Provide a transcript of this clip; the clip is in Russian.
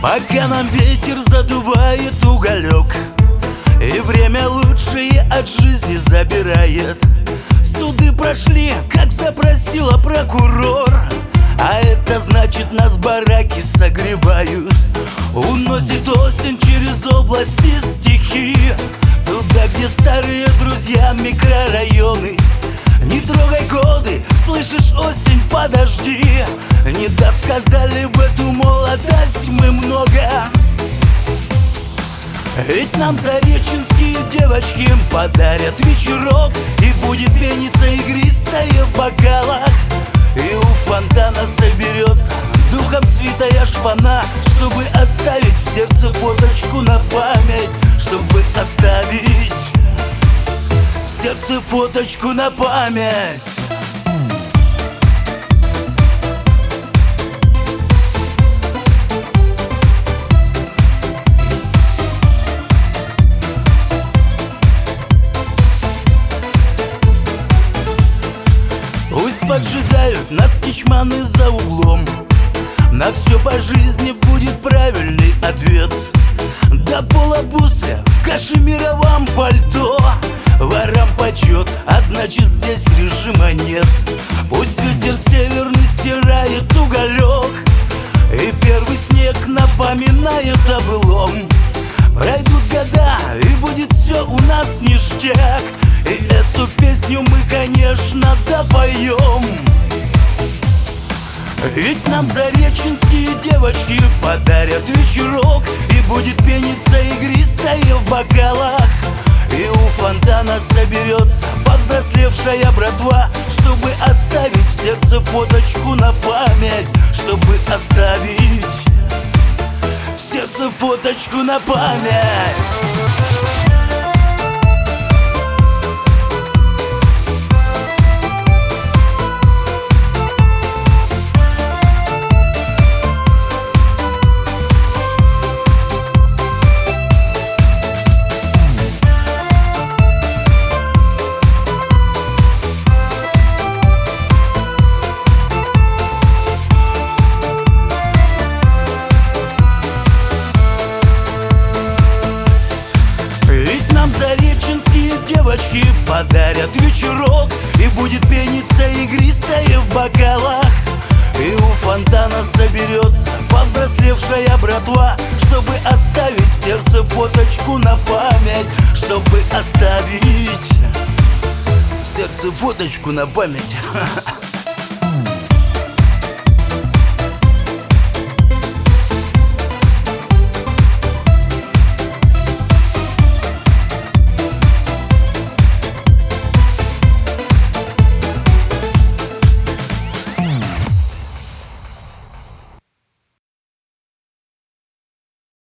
Пока нам ветер задувает уголек и время лучшее от жизни забирает. Суды прошли, как запросила прокурор, а это значит, нас бараки согревают. Уносит осень через области стихии, туда, где старые друзья, микрорайоны. Не трогай годы, слышишь, осень, подожди. Не досказали в эту молодость мы много. Ведь нам зареченские девочки подарят вечерок, и будет пениться игристая в бокалах. И у фонтана соберется духом святая шпана, чтобы оставить в сердце фоточку на память. Чтобы оставить в сердце фоточку на память. Пусть поджидают нас кичманы за углом, на все по жизни будет правильный ответ. До пола бусы в кашемировом пальто, ворам почет, а значит здесь режима нет. Пусть ветер северный стирает уголек, и первый снег напоминает о былом. Пройдут года, и будет все у нас ништяк, и эту песню мы, конечно, допоем. Ведь нам зареченские девочки подарят вечерок, и будет пениться игристая в бокалах. И у фонтана соберется повзрослевшая братва, чтобы оставить в сердце фоточку на память. Чтобы оставить в сердце фоточку на память. Зареченские девочки подарят вечерок, и будет пениться игристая в бокалах. И у фонтана соберется повзрослевшая братва, чтобы оставить в сердце фоточку на память. Чтобы оставить в сердце фоточку на память.